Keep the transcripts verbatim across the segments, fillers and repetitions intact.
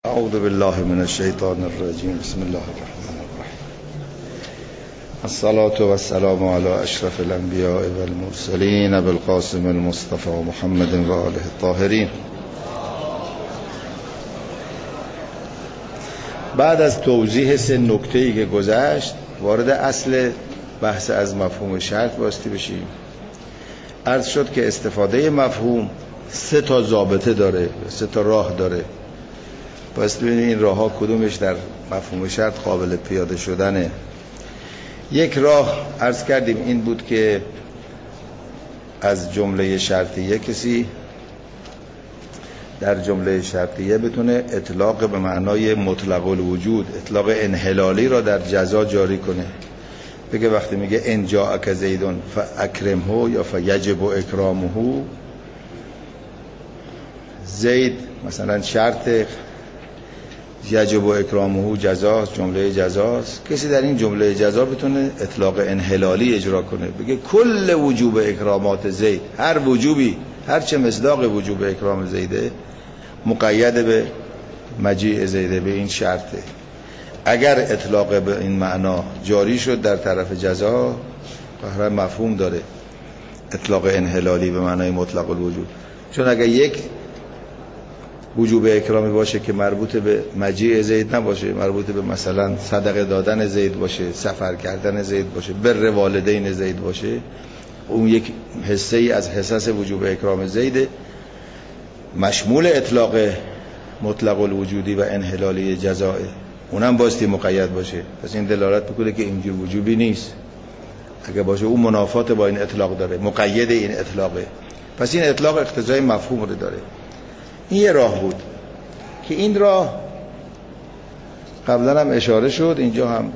اعوذ بالله من الشیطان الرجیم. بسم الله الرحمن الرحیم. الصلاة والسلام علی اشرف الانبیاء والمرسلین ابی القاسم المصطفى محمد و آله الطاهرین. بعد از توضیح سه نکته‌ای که گذشت، وارد اصل بحث از مفهوم شرط باستی بشیم. عرض شد که استفاده مفهوم سه تا ضابطه داره، سه تا راه داره. باستی ببینیم این راه ها کدومش در مفهوم شرط قابل پیاده شدنه. یک راه عرض کردیم این بود که از جمله شرطیه کسی در جمله شرطیه بتونه اطلاق به معنای مطلق الوجود، اطلاق انحلالی را در جزا جاری کنه. بگه وقتی میگه ان جاءک زیدون فاکرمه یا فیجب اکرامه، زید مثلا شرط، یجب اکرامه جزاست، جمله جزاست. کسی در این جمله جزا بتونه اطلاق انحلالی اجرا کنه، بگه کل وجوب اکرامات زید، هر وجوبی هر چه مصداق وجوب اکرام زیده مقید به مجیء زیده، به این شرطه. اگر اطلاق به این معنا جاری شد در طرف جزا، بهره مفهوم داره اطلاق انحلالی به معنای مطلق الوجود. چون اگر یک وجوب اکرامی باشه که مربوط به مجیء زید نباشه، مربوط به مثلا صدقه دادن زید باشه، سفر کردن زید باشه، بر والدین زید باشه، اون یک حصه ای از حصص وجوب اکرام زید، مشمول اطلاق مطلق الوجودی و انحلالی جزائه، اونم باستی مقید باشه. پس این دلالت میکنه که اینجور وجوبی نیست. اگه باشه اون منافات با این اطلاق داره، مقید این اطلاقه. پس این اطلاق اقتضای مفهوم رو داره. این یه راه بود که این راه قبلا هم اشاره شد، اینجا هم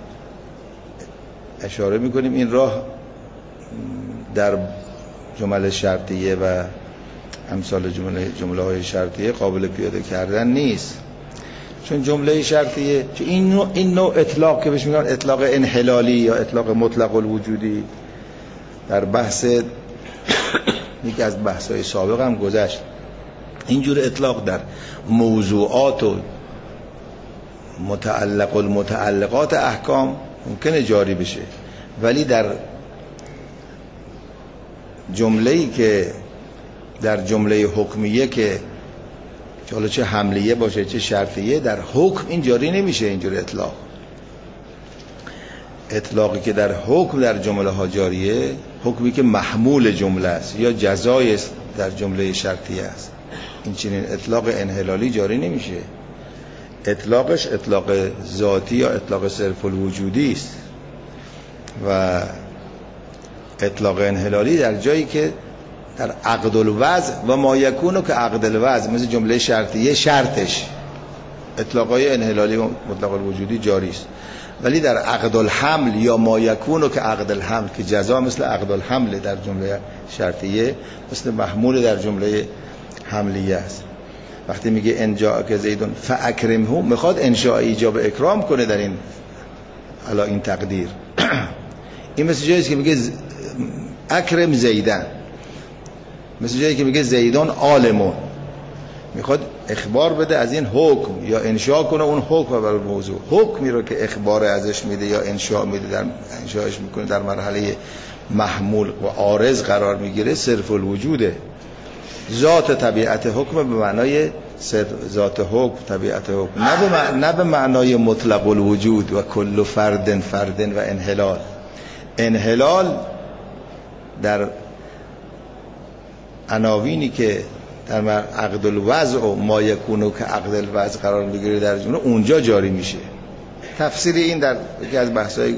اشاره میکنیم. این راه در جمله شرطیه و امثال جمله جمله های شرطیه قابل پیاده کردن نیست. چون جمله شرطیه، چون این نوع این نوع اطلاق که بهش میگن اطلاق انحلالی یا اطلاق مطلق الوجودی، در بحث یکی از بحث‌های سابق هم گذشت. اینجور اطلاق در موضوعات و متعلق المتعلقات احکام ممکنه جاری بشه، ولی در جمله‌ای که در جمله حکمیه که حالا چه حملیه باشه چه شرطیه، در حکم این جاری نمیشه. اینجور اطلاق اطلاقی که در حکم در جمله ها جاریه، حکمی که محمول جمله است یا جزای در جمله شرطیه است، این چنین اطلاق انحلالی جاری نمیشه. اطلاقش اطلاق ذاتی یا اطلاق صرف الوجودی است و اطلاق انحلالی در جایی که در عقد الوضع و ما یکونو که عقد الوضع، مثل جمله شرطیه شرطش اطلاقای انحلالی و مطلق الوجودی جاری است. ولی در عقد الحمل یا ما یکونو که عقد الحمل، که جزا مثل عقد الحمل در جمله شرطیه، مثل محمول در جمله حملیه است. وقتی میگه ان جاءک زیدون فاکرمه، میخواد انشاء ایجاب اکرام کنه در این علا این تقدیر. این مثل جایی که میگه اکرم زیدن، مثل جایی که میگه زیدان عالمون، میخواد اخبار بده از این حکم یا انشاء کنه اون حکم بر موضوع. حکمی رو که اخبار ازش میده یا انشاء میده، در انشاءش میکنه، در مرحله محمول و عارض قرار میگیره، صرف الوجوده. ذات طبیعت حکم به معنای ذات حکم، طبیعت حکم، نه به معنای, نه به معنای مطلق الوجود و کل فرد فرد و انحلال. انحلال در عناوینی که در عقد الوضع و ما یکونو که عقد الوضع قرار میگیره در جمله، اونجا جاری میشه. تفسیر این در یکی از بحث‌های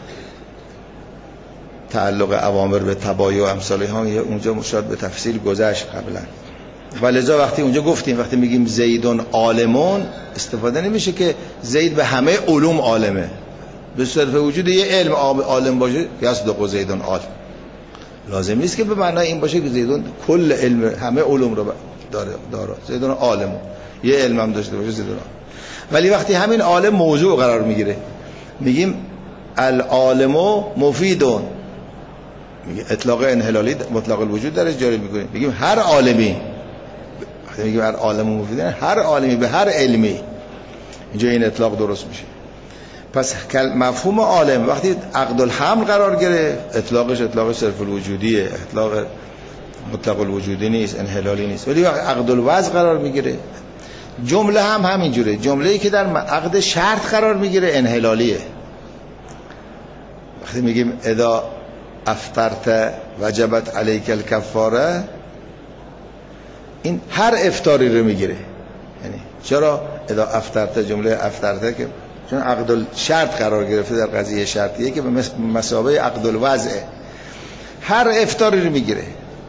تعلق اوامر به تبایع و امثال ها اونجا مشاهد به تفصیل گذشت قبلا. ولذا وقتی اونجا گفتیم، وقتی میگیم زیدون عالمون، استفاده نمیشه که زید به همه علوم عالمه. به صرف وجود یه علم عالم باشه یصدق زیدون عالم، لازم نیست که به معنای این باشه که زیدون کل علم همه علوم رو داره داره زیدون عالم، یه علم هم داشته باشه زیدون عالم. ولی وقتی همین عالم موضوع قرار میگیره، میگیم العالم مفیدون، میگه اطلاق انحلالی مطلق الوجود درش جاری میکنیم. میگیم هر عالمی وقتی میگیم هر عالم مفیدن، هر عالمی به هر علمی، اینجا این اطلاق درست میشه. پس مفهوم عالم وقتی عقد الحمل قرار گرفت، اطلاقش اطلاق صرف الوجودیه، اطلاق مطلق الوجودی نیست، انحلالی نیست. ولی وقتی عقد الوضع قرار میگیره، جمله هم همینجوره. جمله‌ای که در عقد شرط قرار میگیره انحلالیه. وقتی میگیم اذا افطرت وجبت علیک الکفاره، این هر افطاری رو میگیره. یعنی چرا اذا افطرت، جمله افطرت که چون عقد الشرط قرار گرفته در قضیه شرطیه که به مثابه عقد الوضعه، هر افطاری رو میگیره.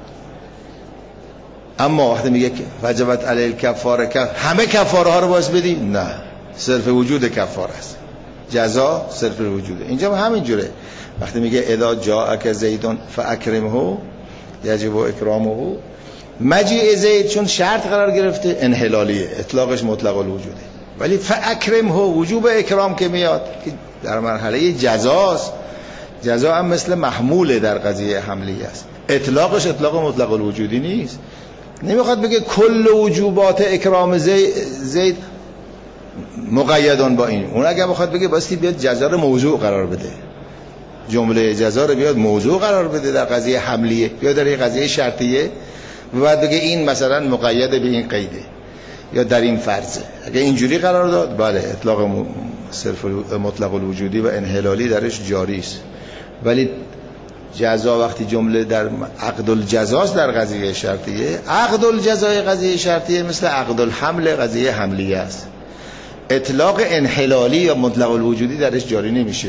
اما وقتی میگه که وجبت علی الکفاره، همه کفاره ها رو باز بدی؟ نه، صرف وجود کفاره است، جزا صرف وجوده. اینجا همین جوره. وقتی میگه اذا جاءک زید فاکرمه یجب اکرامه، مجیء زید چون شرط قرار گرفته انحلالیه، اطلاقش مطلق الوجوده. ولی فاکرمه وجوب اکرام که میاد که در مرحله جزاست، جزا هم مثل محموله در قضیه حملی است، اطلاقش اطلاق مطلق الوجودی نیست. نمیخواد بگه کل وجوبات اکرام زید, زید مقیدان با این. اون اگه بخواد بگه باستی بیاد جزا رو موضوع قرار بده، جمله جزا رو بیاد موضوع قرار بده در قضیه حملیه، بیاد در این قضیه شرطیه و بعد بگه این مثلا مقید به این قیده یا در این فرضه. اگه اینجوری قرار داد، بله اطلاق صرف مطلق الوجودی و انحلالی درش جاری است. ولی جزا وقتی جمله در عقد الجزاست در قضیه شرطیه، عقد الجزای قضیه شرطیه مثل عقد الحمل قضیه حملیه است، اطلاق انحلالی یا مطلق الوجودی درش جاری نمیشه.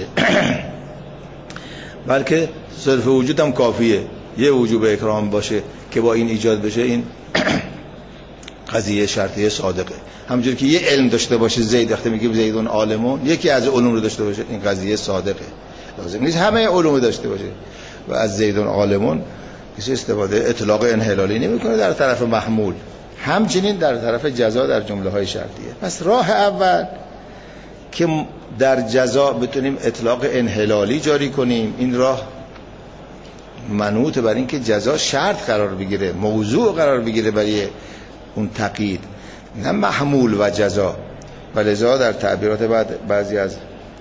بلکه صرف وجود هم کافیه، یه وجوب اکرام باشه که با این ایجاد بشه، این قضیه شرطیه صادقه. همونجوری که یه علم داشته باشه زید، وقتی میگیم زیدون عالمون، یکی از علوم رو داشته باشه، این قضیه صادقه. لازم نیست همه علوم داشته باشه و از زیدون عالمون کسی استفاده اطلاق انحلالی نمیکنه در طرف محمول، همچنین در طرف جزا در جمله های شرطیه. پس راه اول که در جزا بتونیم اطلاق انحلالی جاری کنیم، این راه منوط بر این که جزا شرط قرار بگیره، موضوع قرار بگیره برای اون تقیید، نه محمول و جزا. ولذا در تعبیرات بعد بعضی از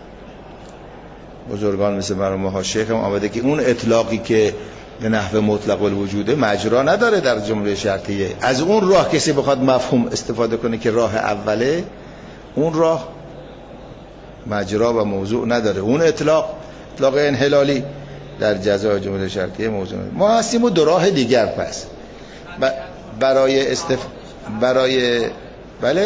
بزرگان مثل مرحوم ها شیخ هم آمده که اون اطلاقی که به نحو مطلق الوجوده مجرا نداره در جمله شرطیه. از اون راه کسی بخواد مفهوم استفاده کنه که راه اوله، اون راه مجرا و موضوع نداره. اون اطلاق اطلاق انحلالی در جزای جمله شرطیه موضوع نداره. ما هستیم و دو راه دیگر پس ب... برای استف... برای بله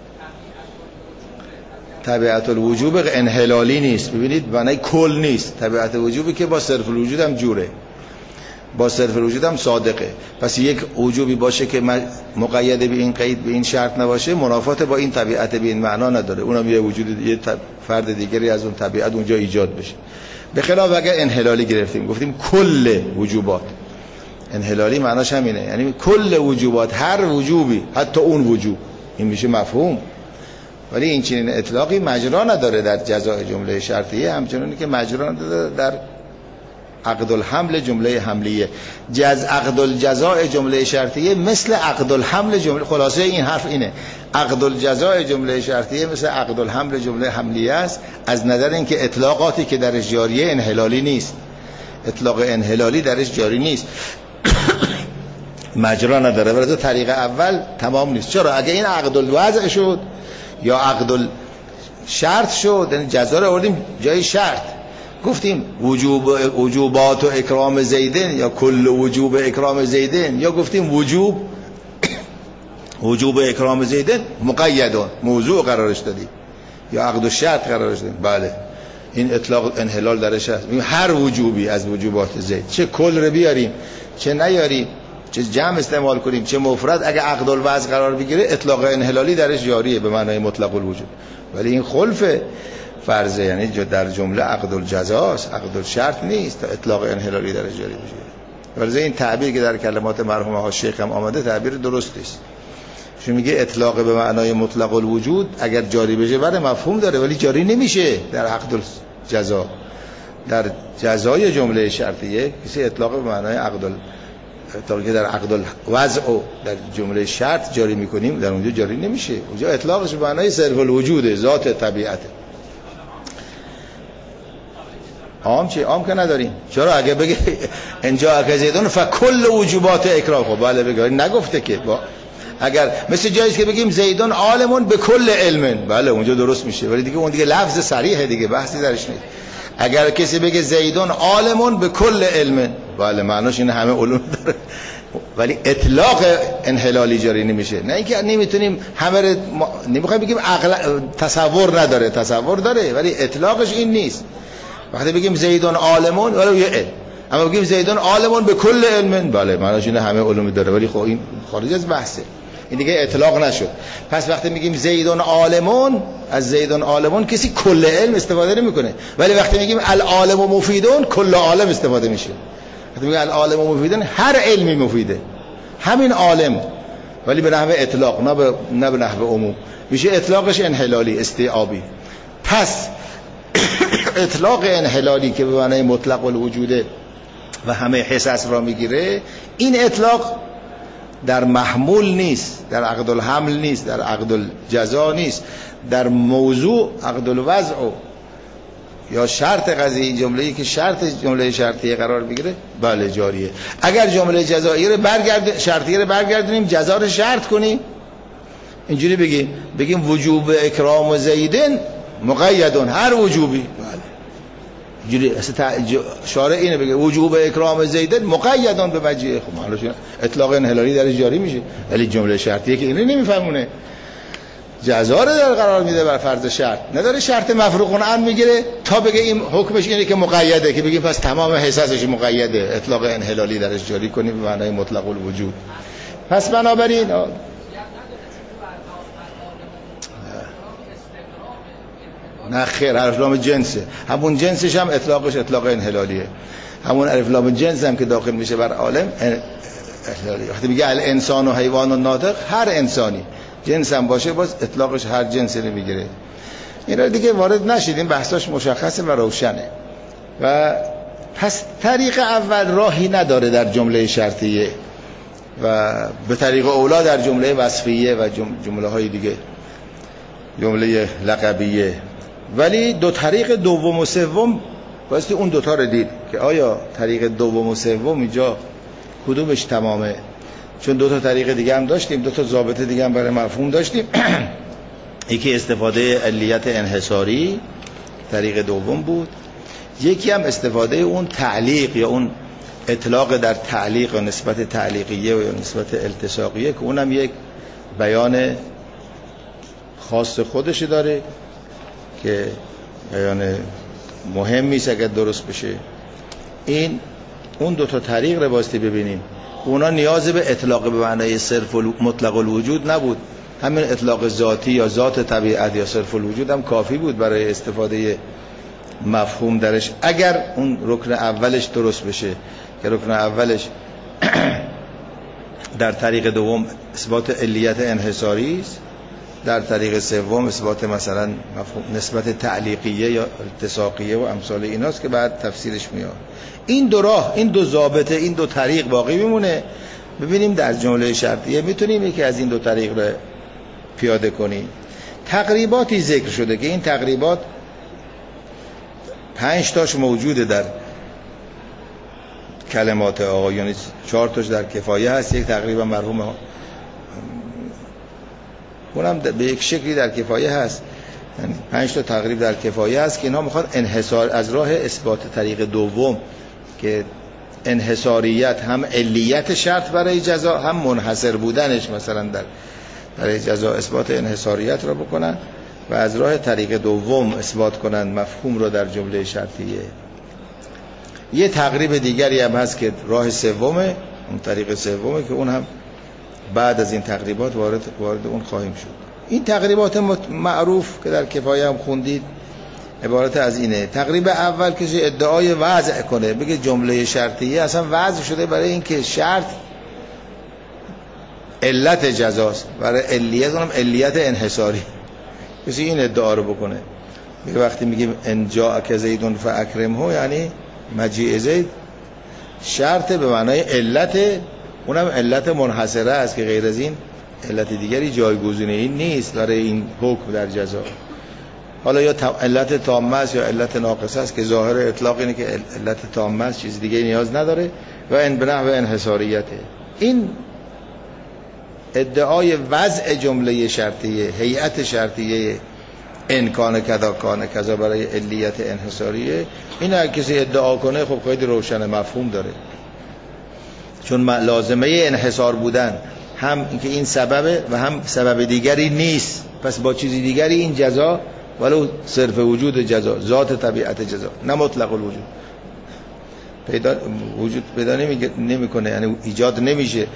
طبیعت الوجوب انحلالی نیست. ببینید معنی کل نیست. طبیعت الوجوبی که با صرف الوجود هم جوره، با صرف الوجود هم صادقه. پس یک وجوبی باشه که مقید به این قید به این شرط نباشه، منافات با این طبیعت به این معنا نداره. اونم یه وجود یه فرد دیگری از اون طبیعت اونجا ایجاد بشه. به خلاف اگه انحلالی گرفتیم گفتیم کل وجوبات، انحلالی معناش همینه، یعنی کل وجوبات، هر وجوبی، حتی اون وجوب، این میشه مفهوم. ولی این چنین اطلاقی مجرا نداره در جزای جمله شرطیه، همچنانی که مجرا نداره در عقد الحمل جمله حملیه. جز عقد الجزاء جمله شرطیه مثل عقد الحمل جمله، خلاصه این حرف اینه، عقد الجزاء جمله شرطیه مثل عقد الحمل جمله حملیه است، از نظر اینکه اطلاقاتی که درش جاریه انحلالی نیست، اطلاق انحلالی درش جاری نیست، مجرا نداره. ولی طریق اول تمام نیست. چرا؟ اگه این عقد الوضع شد یا عقد الشرط شد، یعنی جزا رو آوردیم جای شرط، گفتیم وجوب وجوبات و اکرام زیدن یا کل وجوب اکرام زیدن، یا گفتیم وجوب وجوب اکرام زیدن مقیدون، موضوع قرارش دادیم، یا عقد و شرط قرارش دادیم. بله این اطلاق انحلال درش هست. هر وجوبی از وجوبات زید، چه کل رو بیاریم چه نیاریم، چه جمع استعمال کنیم چه مفرد، اگه عقد الوضع قرار بگیره اطلاق انحلالی درش جاریه به معنای مطلق الوجود. ولی این خلف فرضه، یعنی در جمله عقد الجزاست، عقد الشرط نیست تا اطلاق انحلالی درش جاری بشه. ولی این تعبیر که در کلمات مرحوم ها شیخ هم آمده تعبیر درستی است. چون میگه اطلاق به معنای مطلق الوجود اگر جاری بشه برای مفهوم داره، ولی جاری نمیشه در عقد الجزا. در جزای جمله شرطیه کسی اطلاق به معنای عقد اطلاقی که در عقد الوضع و در جمله شرط جاری میکنیم در اونجا جاری نمیشه. اونجا اطلاقش به معنای صرف الوجود، ذات طبیعته. عام چی؟ عام که نداریم. چرا؟ اگه بگه اینجا اگه زیدون فکل وجوبات اکراه، خب بله بگه نگفته که با اگر مثل جاییست که بگیم زیدون عالمون به کل علم، بله اونجا درست میشه، ولی دیگه اون دیگه لفظ صریحه دیگه، بحثی درش نیست. اگر کسی بگه زیدون عالمون به کل علم، بله معناش این همه علوم داره، ولی اطلاق انحلالی جاری نمیشه. نه اینکه نمیتونیم همه رو ما... نمیخوایم بگیم عقل تصور نداره، تصور داره ولی اطلاقش این نیست. وقتی بگیم زیدون عالمون ولی یه علم، اما بگیم زیدون عالمون به کل علم، بله معناش این همه علوم داره، ولی خب این خارج از بحثه، این دیگه اطلاق نشد. پس وقتی میگیم زیدون عالمون، از زیدون عالمون کسی کل علم استفاده نمیکنه، ولی وقتی میگیم العالم و مفیدون کل عالم استفاده میشه. وقتی میگیم العالم و مفیدون هر علمی مفیده، همین عالم، ولی به نحو اطلاق، نه به نه به نحو عموم، میشه اطلاقش انحلالی استیعابی. پس اطلاق انحلالی که به معنای مطلق الوجوده و همه حساس را میگیره، این اطلاق در محمول نیست، در عقد الحمل نیست، در عقد الجزا نیست، در موضوع عقد الوضع یا شرط قضیه، جمله‌ای که شرط جمله شرطیه قرار بگیره بله جاریه. اگر جمله جزایی رو برگرد شرطیه رو برگردونیم جزا رو شرط کنیم، اینجوری بگیم بگیم وجوب اکرام زیدن مقیدون، هر وجوبی، بله اینجوری شارع اینه بگه وجوب اکرام زیدن مقیدون به مجیء، خب معلومه اطلاق انحلالی در جاری میشه، ولی جمله شرطیه که اینو نمیفهمونه، جزا رو در قرار میده بر فرض شرط، نداره شرط مفروغ عن میگیره تا بگه این حکمش اینه که مقیده، که بگیم پس تمام حساسش مقیده، اطلاق انحلالی درش جاری کنیم به معنای مطلق الوجود. پس بنابراین نه خیر، حرف لام جنسه، همون جنسش هم اطلاقش اطلاق انحلالیه، همون حرف لام جنس هم که داخل میشه بر عالم انحلالیه. وقتی میگه الانسان و حیوان و ناطق، هر انسانی جنس هم باشه باز اطلاقش هر جنسی رو میگیره. این رو دیگه وارد نشیدیم، بحثاش مشخصه و روشنه. و پس طریق اول راهی نداره در جمله شرطیه و به طریق اولا در جمله وصفیه و جمله های دیگه، جمله لقبیه. ولی دو طریق دوم و سوم بایستی اون دوتا رو دید که آیا طریق دوم و سوم اینجا کدومش تمامه، چون دو تا طریق دیگه هم داشتیم، دو تا ضابط دیگه هم برای مفهوم داشتیم. یکی استفاده علیت انحصاری طریق دوم بود، یکی هم استفاده اون تعلیق یا اون اطلاق در تعلیق و نسبت تعلیقیه و یا نسبت التصاقیه که اونم یک بیان خاص خودش داره که بیان مهمی است اگر درست بشه. این اون دو تا طریق رو باستی ببینیم، اونا نیاز به اطلاق به معنای صرف مطلق الوجود نبود، همین اطلاق ذاتی یا ذات طبیعت یا صرف الوجود هم کافی بود برای استفاده مفهوم درش، اگر اون رکن اولش درست بشه که رکن اولش در طریق دوم اثبات علیت انحصاری است، در طریق سوم اثبات مثلا نسبت تعلیقیه یا التصاقیه و امثال ایناست که بعد تفسیرش میاد. این دو راه، این دو ضابطه، این دو طریق باقی میمونه. ببینیم در جمله شرطیه میتونیم یکی از این دو طریق رو پیاده کنیم. تقریباتی ذکر شده که این تقریبات پنج تاش موجوده در کلمات آقا، یعنی چهار تاش در کفایه هست، یک تقریبا مرحوم اونم به یک شکلی در کفایه هست، یعنی پنج تا تقریب در کفایه هست که اینها میخواد انحصار از راه اثبات طریق دوم که انحصاریت هم علیت شرط برای جزا هم منحصر بودنش مثلا در برای جزا اثبات انحصاریت را بکنن و از راه طریق دوم اثبات کنن مفهوم را در جمله شرطیه. یه تقریب دیگری هم هست که راه سومه، اون طریق سومه که اون هم بعد از این تقریبات وارد وارد اون خواهیم شد. این تقریبات معروف که در کفایه هم خوندید عبارت از اینه. تقریب اول که ادعای وضع کنه، بگه جمله شرطیه اصلا وضع شده برای اینکه شرط علت جزاست، برای علیت اونم علیت انحصاری، کسی این ادعا رو بکنه میگه وقتی میگیم ان جاءک زیدون فاکرمه، یعنی مجیء زید شرط به معنای علت اونم علت منحصره است که غیر از این علت دیگری جایگزین این نیست برای این حکم در جزا. حالا یا علت تامه است یا علت ناقصه است که ظاهر اطلاق اینه که علت تامه است، چیز دیگه نیاز نداره و ان بنحو انحصاریته. این ادعای وضع جمله شرطیه، هیئت شرطیه ان کان کذا کان کذا برای علیت انحصاریه، این اگه کسی ادعا کنه خب خیلی روشن مفهوم داره، چون لازمه انحصار بودن هم اینکه این سببه و هم سبب دیگری نیست، پس با چیزی دیگری این جزا ولو صرف وجود جزا، ذات طبیعت جزا نه مطلق الوجود پیدا وجود پیدا نمیکنه، یعنی ایجاد نمیشه.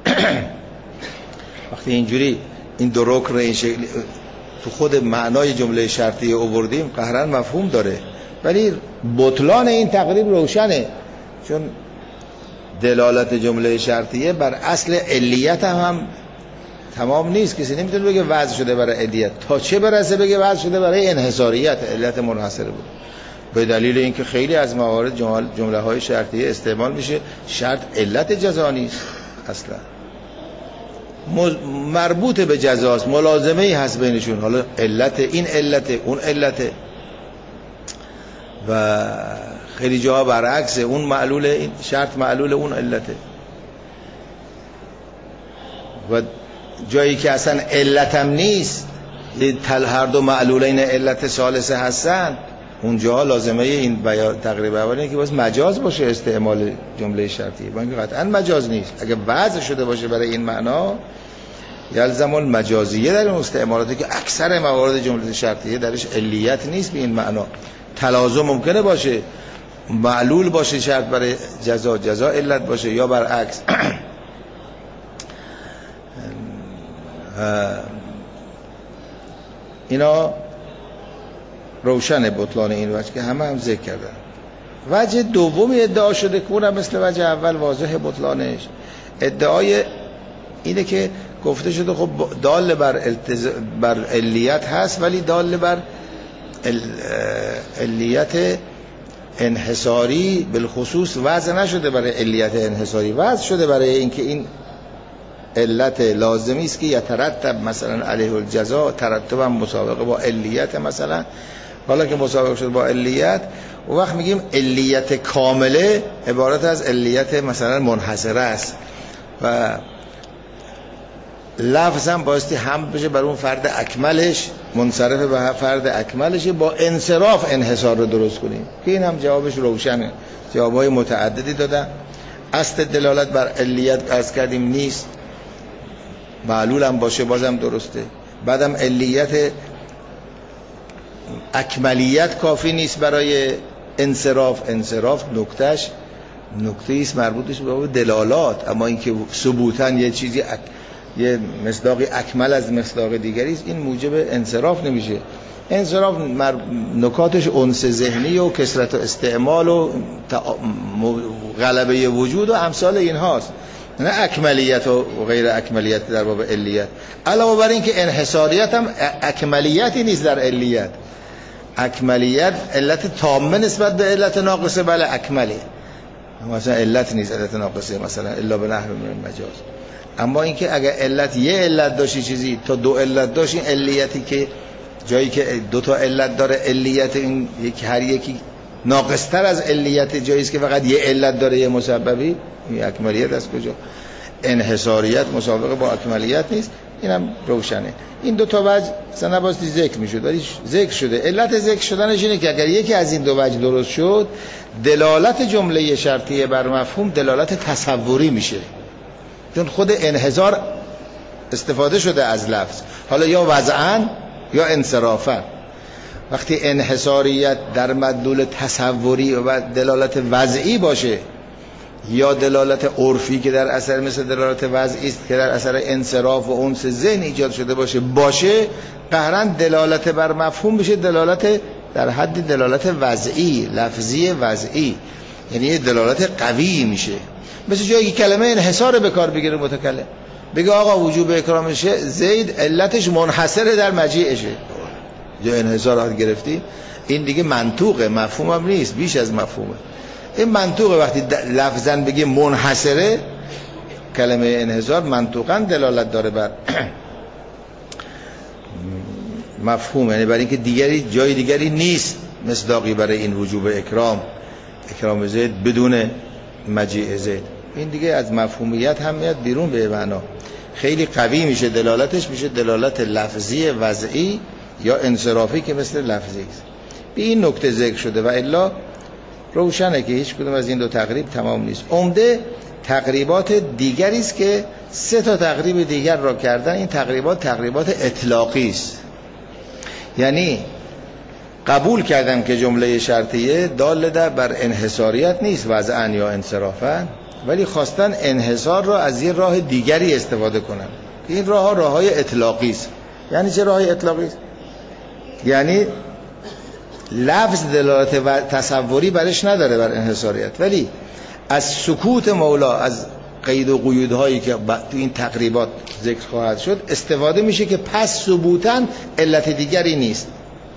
وقتی اینجوری این دو رکن این شکلی تو خود معنای جمله شرطی آوردیم قهرن مفهوم داره، ولی بطلان این تقریب روشنه، چون دلالت جمله شرطیه بر اصل علیت هم, هم تمام نیست. کسی نمیتونه بگه وضع شده برای علیت، تا چه برسه بگه وضع شده برای انحصاریت، علت منحصره بود. به دلیل اینکه خیلی از موارد جمله های شرطیه استعمال میشه شرط علت جزا نیست، اصلا مربوط به جزاست، ملازمه ای هست بینشون، حالا علت این علت اون علت و خیلی جاها برعکسه، اون معلول این شرط معلول اون علته و جایی که اصلا علتم نیست هر دو معلولین علت ثالثه هستن اونجا لازمه این بیان تقریبا اولی که باز مجاز باشه استعمال جمله شرطی، با اینکه قطعا مجاز نیست. اگه وضع شده باشه برای این معنا یلزم المجازیه در اون استعمالاتی که اکثر موارد جمله شرطیه درش علیت نیست به این معنا. تلازم ممکنه باشه، معلول باشه شرط برای جزا، جزا علت باشه، یا برعکس. اینا روشن بطلان این وجه که همه هم ذکر کردن. وجه دومی ادعا شده که اونم مثل وجه اول واضح بطلانش، ادعای اینه که گفته شده خب دال بر, التز... بر علیت هست ولی دال بر ال... علیت انحصاری بالخصوص وضع نشده برای علیت انحصاری، وضع شده برای اینکه این علت لازمی است که یترتب مثلا علیه الجزا ترتب مسابقه با علیت، مثلا حالا که مسابقه شد با علیت و وقت میگیم علیت کامله عبارت از علیت مثلا منحصره است و لفظ هم بایستی هم بشه بر اون فرد اکملش، منصرف به فرد اکملش، با انصراف انحصار رو درست کنیم که این هم جوابش روشنه. جوابهای متعددی دادن. اصل دلالت بر علیت عرض کردیم نیست، معلول هم باشه بازم درسته. بعدم علیت اکملیت کافی نیست برای انصراف، انصراف نکتهش نکته ایست مربوطش به دلالات، اما اینکه ثبوتاً یه چیزی اک... یه مصداقی اکمل از مصداق دیگری است این موجب انصراف نمیشه. انصراف مر... نکاتش انس ذهنی و کثرت و استعمال و تا... غلبه وجود و امثال اینهاست، نه اکملیت و غیر اکملیت در باب علیت. علاوه بر این که انحصاریت هم اکملیتی نیست در علیت، اکملیت علت تامه نسبت به علت ناقصه، بله اکمله، مثلا علت نیست علت ناقصه مثلا الا به نحو من مجاز. اما اینکه اگر علت یه علت داشتی چیزی تا دو علت داشتی، علیتی که جایی که دو تا علت داره علیت این یک هر یکی ناقصتر از علیت جایی است که فقط یه علت داره یه مسببی، این اکملیت از کجا؟ انحصاریت مسابقه با اکملیت نیست. اینم روشنه. این دو تا وجه مثلا نباستی ذکر میشد ولی ذکر شده. علت ذکر شدنش اینه که اگر یکی از این دو وجه درست شد دلالت جمله شرطیه بر مفهوم دلالت تصوری میشه، چون خود انحصار استفاده شده از لفظ، حالا یا وضعاً یا انصرافاً. وقتی انحصاریت در مدلول تصوری و دلالت وضعی باشه یا دلالت عرفی که در اثر مثل دلالت وضعی است که در اثر انصراف و انس ذهن ایجاد شده باشه باشه قهراً دلالت بر مفهوم بشه دلالت در حد دلالت وضعی، لفظی وضعی، یعنی یه دلالت قوی میشه. مثل جایی که کلمه انحصار به کار بگیره متکلم بگه آقا وجوب اکرامشه زید علتش منحصره در مجیعشه، یا انحصار گرفتی، این دیگه منطوقه، مفهوم هم نیست، بیش از مفهومه. این منطوقه. وقتی لفظاً بگی منحصره کلمه انحصار منطوقاً دلالت داره بر مفهوم، یعنی برای اینکه دیگری جای دیگری نیست مصداقی برای این وجوب اکرام اکرام زید بدون مجیء زید. این دیگه از مفهومیت هم میاد بیرون، به معنا خیلی قوی میشه دلالتش، میشه دلالت لفظی وضعی یا انصرافی که مثل لفظی است. به این نکته ذکر شده و الا روشنه که هیچ کدوم از این دو تقریب تمام نیست. عمده تقریبات دیگری است که سه تا تقریب دیگر را کردن. این تقریبات تقریبات اطلاقی است، یعنی قبول کردم که جمله شرطیه دال بر انحصاریت نیست وضعاً یا انصرافاً، ولی خواستن انحصار را از یه راه دیگری استفاده کنن. این راه ها راه های اطلاقی است. یعنی چه راه اطلاقی است؟ یعنی لفظ دلالت و تصوری برش نداره بر انحصاریت، ولی از سکوت مولا، از قید و قیودهایی که تو این تقریبات ذکر خواهد شد استفاده میشه که پس ثبوتاً علت دیگری نیست.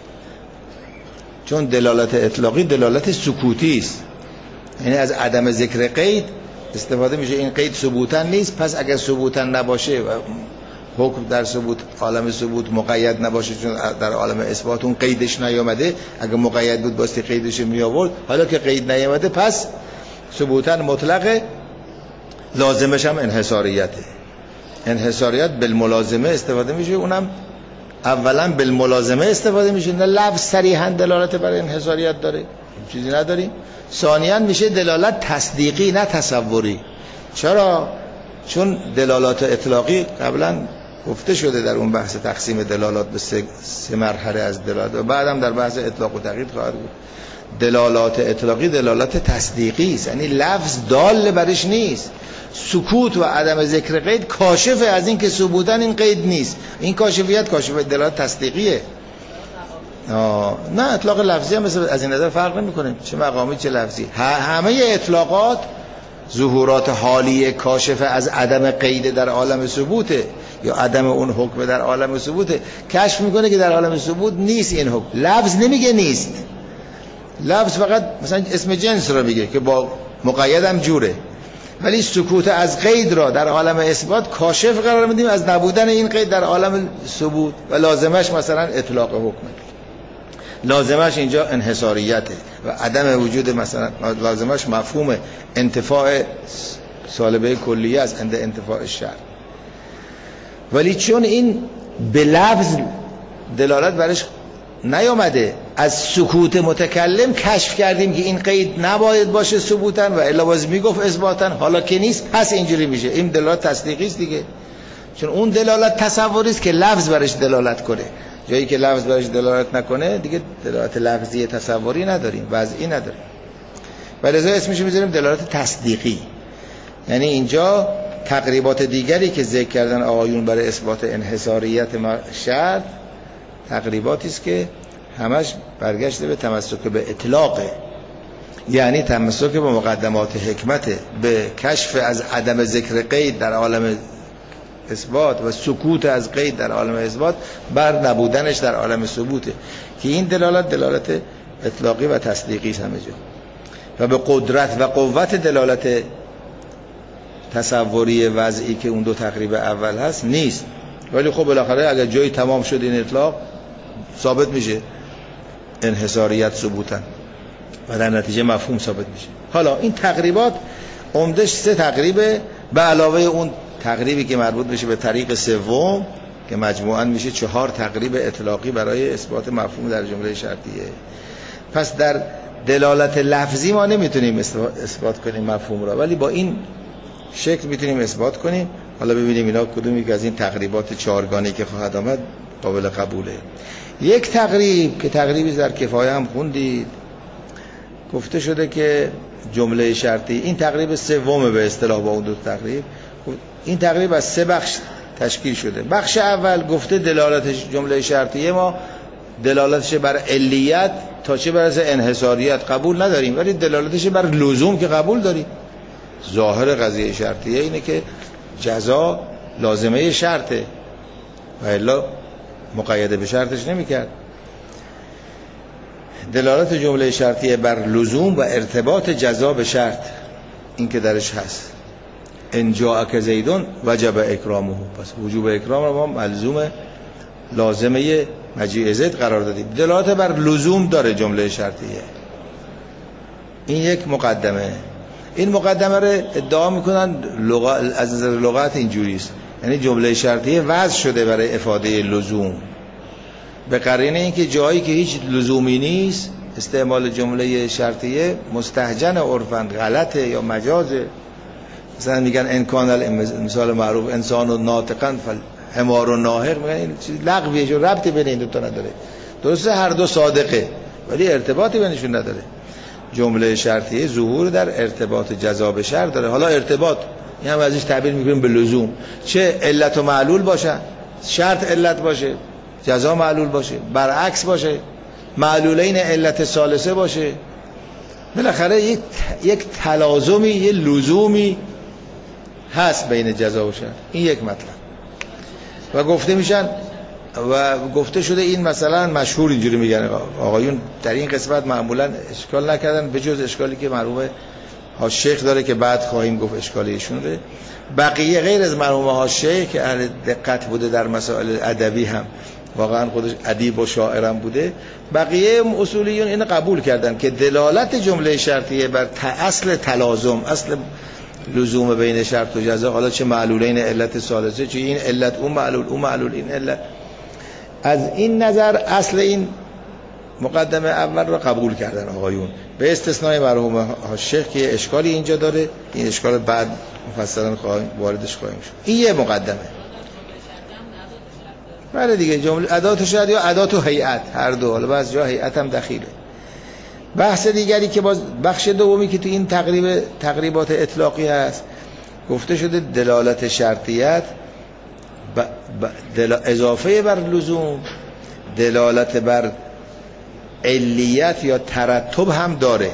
چون دلالت اطلاقی دلالت سکوتی است، یعنی از عدم ذکر قید استفاده میشه. این قید ثبوتاً نیست، پس اگر ثبوتاً نباشه و حکم در ثبوت عالم ثبوت مقید نباشه، چون در عالم اثبات اون قیدش نیامده، اگر مقید بود باستی قیدش می آورد، حالا که قید نیامده پس ثبوتاً مطلق، لازمش هم انحصاریته. انحصاریت بالملازمه استفاده میشه، اونم اولا بالملازمه استفاده میشه، نه لفظ صریحا دلالت بر انحصاریت داره، چیزی نداریم. ثانیاً میشه دلالت تصدیقی نه تصوری. چرا؟ چون دلالات اطلاقی قبلا گفته شده در اون بحث تقسیم دلالات به سه, سه مرحله از دلالات و بعدم در بحث اطلاق و تقیید خواهد بود. دلالات اطلاقی دلالات تصدیقی است، یعنی لفظ دال برش نیست. سکوت و عدم ذکر قید کاشف از این که ثبوتاً این قید نیست. این کاشفیت کاشفیت دلالت تصدیقیه. آه. نه اطلاق لفظی هم مثل از این نظر فرق نمی‌کنه، چه مقامی چه لفظی. همه اطلاقات ظهورات حالی کاشف از عدم قید در عالم ثبوته یا عدم اون حکم در عالم ثبوته، کشف میکنه که در عالم ثبوت نیست این حکم. لفظ نمیگه نیست، لفظ فقط مثلا اسم جنس رو میگه که با مقیدم جوره، ولی سکوت از قید را در عالم اثبات کاشف قرار میدیم از نبودن این قید در عالم ثبوت و لازمش مثلا اطلاق حکم، لازمش اینجا انحصاریته و عدم وجود مثلا لازمش مفهوم انتفاع سالبه کلیه از عند انتفاع شرط. ولی چون این به لفظ دلالت برش نیامده، از سکوت متکلم کشف کردیم که این قید نباید باشه ثبوتاً و الا باز میگفت اثباتاً، حالا که نیست پس اینجوری میشه. این دلالت تصدیقی است دیگه، چون اون دلالت تصوری است که لفظ برش دلالت کنه. جایی که لفظ برش دلالت نکنه دیگه دلالت لفظی تصوری نداریم، وضعی نداریم، ولذا اسمش میذاریم دلالت تصدیقی. یعنی اینجا تقریبات دیگری که ذکر کردن آقایون برای اثبات انحصاریت شرط تقریباتی است که همش برگشته به تمسک به اطلاقه، یعنی تمسک به مقدمات حکمت، به کشف از عدم ذکر قید در عالم اثبات و سکوت از قید در عالم اثبات بر نبودنش در عالم ثبوته، که این دلالت دلالت اطلاقی و تصدیقی است همه جا، و به قدرت و قوت دلالت تصوری وضعی که اون دو تقریب اول هست نیست. ولی خب بالاخره اگر جایی تمام شد این اطلاق ثابت میشه انحصاریت ثبوتن و در نتیجه مفهوم ثابت میشه. حالا این تقریبات عمدش سه تقریبه به علاوه اون تقریبی که مربوط بشه به طریق سوم که مجموعاً میشه چهار تقریب اطلاقی برای اثبات مفهوم در جمله شرطیه. پس در دلالت لفظی ما نمیتونیم اثبات کنیم مفهوم را، ولی با این شکل میتونیم اثبات کنیم. حالا ببینیم اینا کدومی که از این تقریبات چهارگانه که خواهد آمد قابل قبوله. یک تقریب که تقریبی در کفایه هم خوندید، گفته شده که جمله شرطی، این تقریب سوم به اصطلاح با اون دو تقریب، این تقریب از سه بخش تشکیل شده. بخش اول گفته دلالتش جمله شرطیه ما دلالتش بر علیت تا چه برسه انحصاریت قبول نداریم، ولی دلالتش بر لزوم که قبول داریم. ظاهر قضیه شرطیه اینه که جزا لازمه شرطه و الا مقیده به شرطش نمی‌کرد. دلالت جمله شرطیه بر لزوم و ارتباط جزا به شرط این که درش هست. ان جاءک زیدون وجب اکرامه، پس وجوب اکرام رو ما ملزوم لازمه مجیء زید قرار دادیم. دلالت بر لزوم داره جمله شرطیه. این یک مقدمه. این مقدمه رو ادعا میکنن لغت، از نظر لغت اینجوری است، یعنی جمله شرطیه وضع شده برای افاده لزوم، به قرینه اینکه جایی که هیچ لزومی نیست استعمال جمله شرطیه مستهجن عرفاً غلطه یا مجازه. مثلا میگن انکان، مثال معروف انسان و ناطقاً حمار و ناهق، میگن این چیز لغویه، جو ربطی بین این دو تا نداره. درسته هر دو صادقه ولی ارتباطی بینشون نداره. جمله شرطیه ظهور در ارتباط جزا به شرط داره. حالا ارتباط این هم ازش تعبیر میکنیم به لزوم، چه علت و معلول باشه، شرط علت باشه جزا معلول باشه، برعکس باشه، معلولین علت ثالثه باشه، بالاخره یک یک تلازمی، یک لزومی هست بین جزا و شرط. این یک مطلب و گفته میشن و گفته شده این مثلا مشهور اینجوری میگن آقایون در این قسمت معمولا اشکال نکردن به جز اشکالی که مرحوم حاج شیخ داره که بعد خواهیم گفت اشکال ایشون ره. بقیه غیر از مرحوم حاج شیخ که اهل دقت بوده در مسائل ادبی، هم واقعا خودش ادیب و شاعرم بوده، بقیه اصولیون اینو قبول کردن که دلالت جمله شرطیه بر اصل تلازم، اصل لزوم بین شرط و جزا، حالا چه معلولین علت ثالثه، چه این علت اون معلول اون معلول این علت، از این نظر اصل این مقدمه اول رو قبول کردن آقایون، به استثنای مرحوم حاج شیخ که اشکالی اینجا داره. این اشکال بعد مفصلا خواهیم واردش خواهیم شد. این یه مقدمه. بله دیگه، جمله ادات شرط یا ادات و هیئت، هر دو، حالا بعضی جا هیئت هم دخیله. بحث دیگری که باز بخش دومی که تو این تقریب تقریبات اطلاقی هست، گفته شده دلالت شرطیت ب... ب... دل... اضافه بر لزوم دلالت بر علیت یا ترتب هم داره،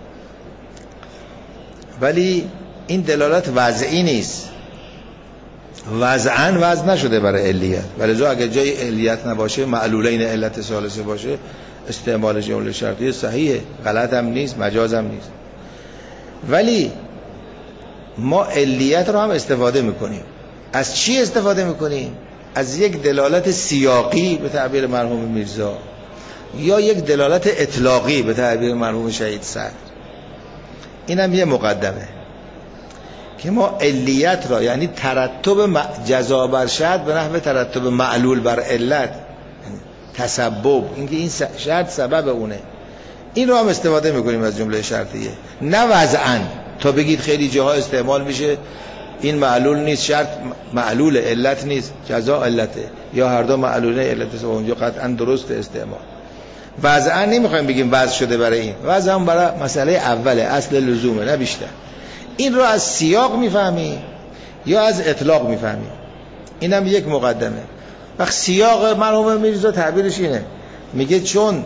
ولی این دلالت وضعی نیست، وضعاً وضع نشده برای علیت، ولی اگر جای علیت نباشه، معلولین علت ثالثه باشه، استعمال جمله شرطیه صحیحه، غلط هم نیست، مجاز هم نیست. ولی ما علیت رو هم استفاده میکنیم. از چی استفاده میکنیم؟ از یک دلالت سیاقی به تعبیر مرحوم میرزا، یا یک دلالت اطلاقی به تعبیر مرحوم شهید صدر. اینم یه مقدمه که ما علیت را، یعنی ترتب جزا بر شرط به نحو ترتب معلول بر علت، تسبب، اینکه این شرط سبب اونه، این رو هم استفاده میکنیم از جمله شرطیه، نه وضعاً تا بگید خیلی جاها استعمال میشه این معلول نیست، شرط معلول، علت نیست، جزا علته، یا هر دو معلوله علت، اونجا قطعا درست استعمال. وضعاً نمیخوایم بگیم وضع شده برای این، وضع هم برای مسئله اوله، اصل لزومه، نه بیشتر. این رو از سیاق میفهمی یا از اطلاق میفهمی. اینم یک مقدمه. وقت سیاق مرحوم میرزا تعبیرش اینه، میگه چون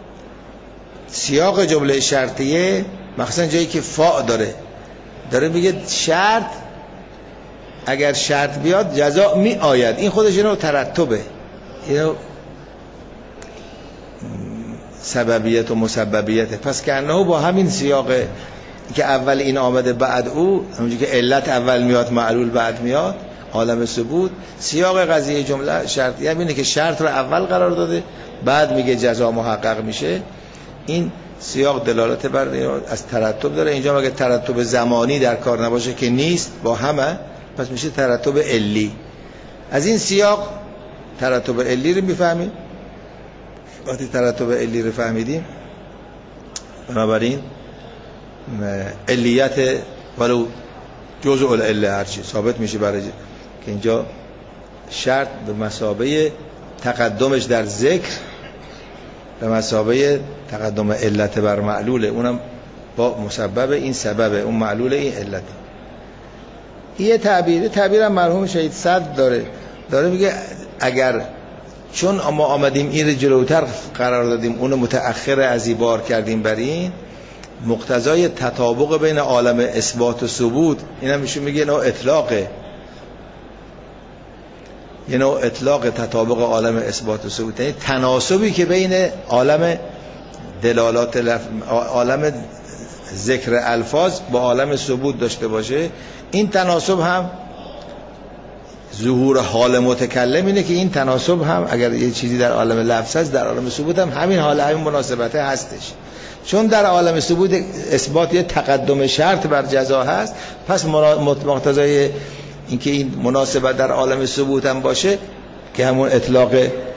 سیاق جمله شرطیه مخصوصا جایی که فاء داره داره میگه شرط اگر شرط بیاد جزا می آید، این خودش اینو ترتبه، اینو سببیت و مسببیت. پس که انه با همین سیاق که اول این آمده بعد او، همونجوری که علت اول میاد معلول بعد میاد، عالم ثبوت، سیاق قضیه جمله شرطیه هم اینه که شرط رو اول قرار داده بعد میگه جزا محقق میشه. این سیاق دلالت بر از ترتب داره. اینجا اگه ترتب زمانی در کار نباشه که نیست، با همه، پس میشه ترتب علی. از این سیاق ترتب علی رو میفهمیم. وقتی ترتب علی رو فهمیدیم، بنابراین علیت ولو جزء العله هرچی ثابت میشه برای که اینجا شرط به مثابه تقدمش در ذکر به مثابه تقدم علت بر معلوله، اونم با مسبب این سببه، اون معلوله این علت. یه تعبیر تعبیرم مرحوم شهید صدر داره داره میگه اگر چون ما آمدیم این رو جلوتر قرار دادیم، اونو متأخر از ایبار کردیم بر این، مقتضای تطابق بین عالم اثبات و ثبوت، اینم میشه میگه نوع اطلاقه، یه نوع اطلاق تطابق عالم اثبات و ثبوت، یعنی تناسبی که بین عالم دلالات لف... عالم ذکر الفاظ با عالم ثبوت داشته باشه. این تناسب هم ظهور حال متکلم اینه که این تناسب هم اگر یه چیزی در عالم لفظ هست در عالم ثبوت هم همین حال همین مناسبته هستش. چون در عالم ثبوت اثبات یه تقدم شرط بر جزا هست، پس مقتضای اینکه این مناسبت در عالم ثبوت هم باشه که همون اطلاق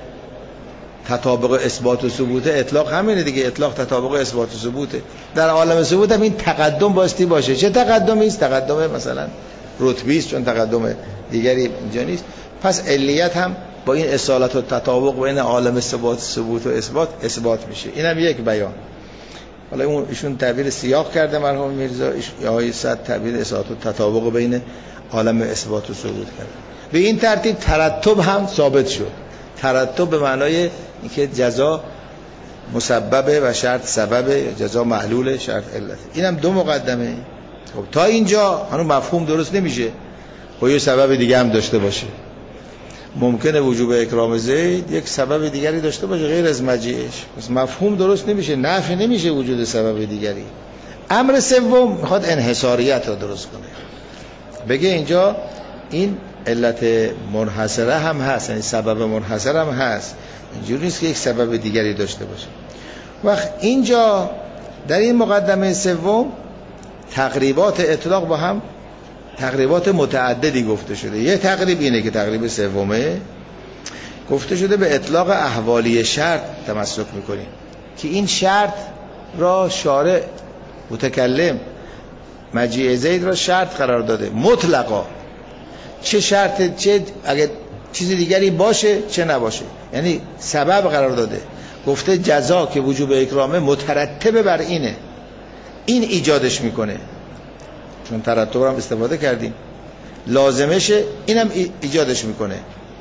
تطابق اثبات و ثبوت، اطلاق همینه دیگه، اطلاق تطابق اثبات و ثبوته. در عالم ثبوت هم این تقدم باستی باشه. چه تقدمی است؟ تقدم مثلا رتبی است، چون تقدم دیگری اینجا نیست. پس علیت هم با این اصالت و تطابق بین عالم اثبات ثبوت و اثبات اثبات میشه. اینم یک بیان. حالا اون ایشون تعبیر سیاق کرده مرحوم میرزا، آقای صد تعبیر اصالت و تطابق بین عالم اثبات و ثبوت کرده. به این ترتیب ترتب هم ثابت شد. ترتب به معنای اینکه جزا مسببه و شرط سببه، جزا معلوله شرط علت. اینم دو مقدمه. خب تا اینجا هنوز مفهوم درست نمیشه. خب یه سبب دیگه هم داشته باشه. ممکنه وجوب اکرام زید یک سبب دیگری داشته باشه غیر از مجیئش، پس مفهوم درست نمیشه، نفی نمیشه وجود سبب دیگری. امر سوم میخواد انحصاریت رو درست کنه، بگه اینجا این علت منحصره هم هست، یعنی سبب منحصر هم هست، اینجوری نیست که یک سبب دیگری داشته باشه. وقت اینجا در این مقدمه سوم تقریبات اطلاق با هم تقریبات متعددی گفته شده. یه تقریب اینه که تقریب سومه گفته شده به اطلاق احوالی شرط تمسک میکنیم که این شرط را شارع متکلم مجیء زید را شرط قرار داده مطلقا، چه شرط، چه اگه چیز دیگری باشه چه نباشه، یعنی سبب قرار داده. گفته جزا که وجوب اکرامه مترتبه بر اینه، این ایجادش میکنه، چون ترتب هم استفاده کردیم، لازمشه اینم ایجادش میکنه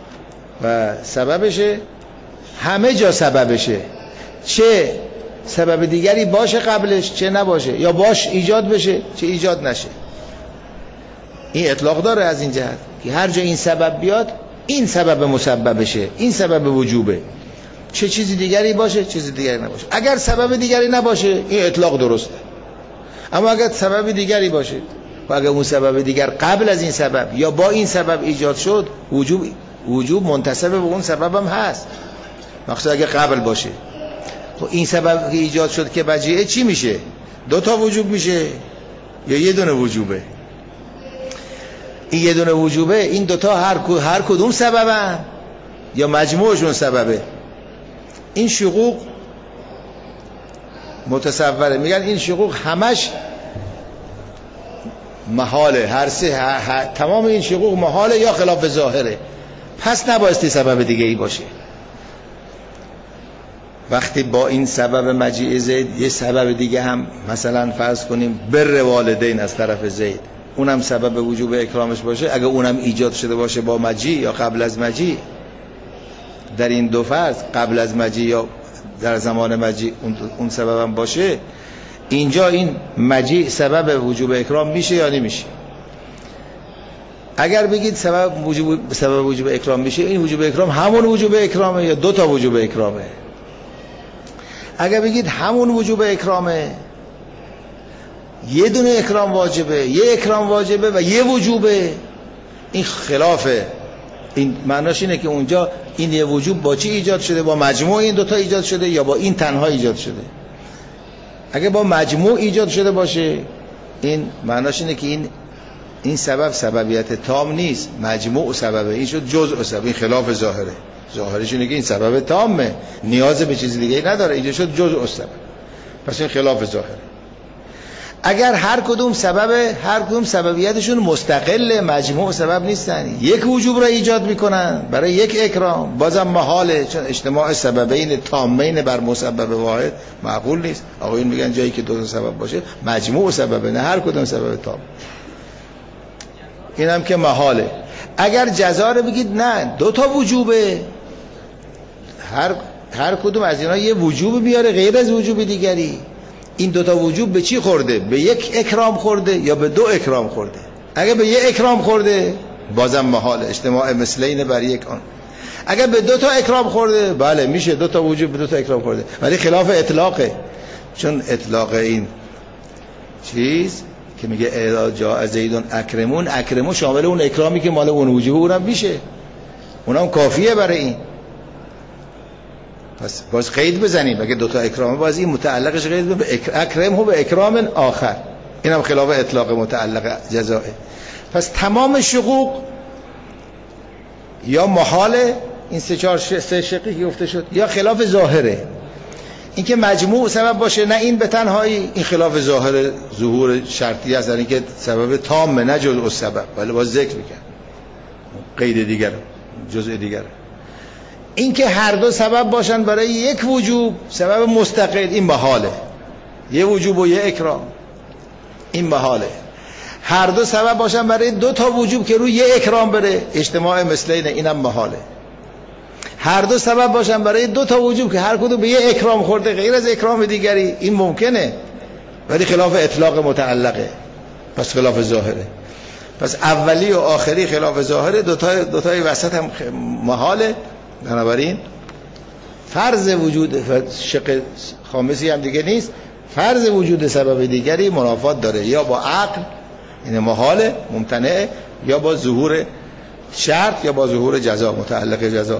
و سببشه، همه جا سببشه، چه سبب دیگری باشه قبلش چه نباشه، یا باش ایجاد بشه چه ایجاد نشه. این اطلاق داره از این جهت که هر جا این سبب بیاد این سبب مسببشه، این سبب وجوبه، چه چیزی دیگری باشه چیزی دیگری نباشه. اگر سبب دیگری نباشه این اطلاق درسته، اما اگر سبب دیگری باشه و اگر اون سبب دیگر قبل از این سبب یا با این سبب ایجاد شد، وجوب وجوب منتسب به اون سبب هم هست، مخصوصا اگر قبل باشه. خب این سبب که ایجاد شد که بجیه چی میشه؟ دو تا وجوب میشه یا یه دونه وجوبه؟ این یه دونه وجوبه، این دوتا هر هر کدوم سببن یا مجموعشون سببه؟ این شقوق متصوره، میگن این شقوق همش محاله، هر سه هر هر تمام این شقوق محاله یا خلاف ظاهره، پس نبایستی سبب دیگه ای باشه. وقتی با این سبب مجیء زید یه سبب دیگه هم مثلا فرض کنیم بر والدین از طرف زید، اونم سبب وجوب اکرامش باشه، اگه اونم ایجاد شده باشه با مجیء یا قبل از مجیء، در این دو فرض قبل از مجیء یا در زمان مجیء اون, اون سبب هم باشه، اینجا این مجیء سبب وجوب اکرام میشه یا نمیشه؟ اگر بگید سبب وجوب سبب وجوب اکرام میشه، این وجوب اکرام همون وجوب اکرامه یا دو تا وجوب اکرامه؟ اگر بگید همون وجوب اکرامه، یه دونه اکرام واجبه، یه اکرام واجبه و یه وجوبه، این خلافه. این معناش اینه که اونجا این یه وجوب با چی ایجاد شده؟ با مجموع این دوتا ایجاد شده یا با این تنها ایجاد شده؟ اگه با مجموع ایجاد شده باشه، این معناش اینه که این این سبب سببیت تام نیست، مجموع سببه، این شد جزء سبب. این خلاف ظاهره، ظاهرش اینه که این سبب تامه، نیاز به چیز دیگه نداره، اینجا شد جزء سبب، پس این خلاف ظاهره. اگر هر کدوم سبب هر کدوم سببیتشون مستقل، مجموع سبب نیستن، یک وجوب را ایجاد میکنن برای یک اکرام، بازم محاله، چون اجتماع سببین تامین بر مسبب واحد معقول نیست. آقایون میگن جایی که دو تا سبب باشه مجموع سببه، نه هر کدوم سبب تام. اینم که محاله. اگر جزا رو بگید نه دو تا وجوبه، هر هر کدوم از اینا یه وجوب بیاره غیر از وجوب دیگری، این دوتا وجوب به چی خورده؟ به یک اکرام خورده یا به دو اکرام خورده؟ اگر به یک اکرام خورده بازم محال، اجتماع مثلین بر یک آن. اگر به دو تا اکرام خورده بله میشه دو تا وجوب به دو تا اکرام خورده، ولی خلاف اطلاقه، چون اطلاق این چیز که میگه اذا جاء زید اکرمون، اکرمون شامل اون اکرامی که مال اون وجوب اونم میشه، اونم کافیه برای این. پس باز قید بزنیم اگه دوتا اکرامه، باز این متعلقش قید به اکرم هو به اکرام آخر، اینم خلاف اطلاق متعلق جزائه. پس تمام شقوق یا محاله، این سه چهار سه شقی که گفته شد، یا خلاف ظاهره. این که مجموع سبب باشه نه این به تنهایی، این خلاف ظاهر ظهور شرطی است، در این که سبب تام نه جزء سبب، ولی باز ذکر میکنه قید دیگر جزء دیگر. این که هر دو سبب باشن برای یک وجوب، سبب مستقل، این محاله. یه وجوب و یه اکرام، این محاله. هر دو سبب باشن برای دو تا وجوب که روی یه اکرام بره، اجتماع مثلین، اینم محاله. هر دو سبب باشن برای دو تا وجوب که هر کدوم به یه اکرام خورده غیر از اکرام دیگری، این ممکنه، ولی خلاف اطلاق متعلقه، پس خلاف ظاهره. پس اولی و آخری خلاف ظاهره، دو تا دو تای وسط هم محاله. بنابراین فرض وجود شق خامسی هم دیگه نیست، فرض وجود سبب دیگری منافات داره، یا با عقل این محاله ممتنعه، یا با ظهور شرط، یا با ظهور جزا متعلق جزا.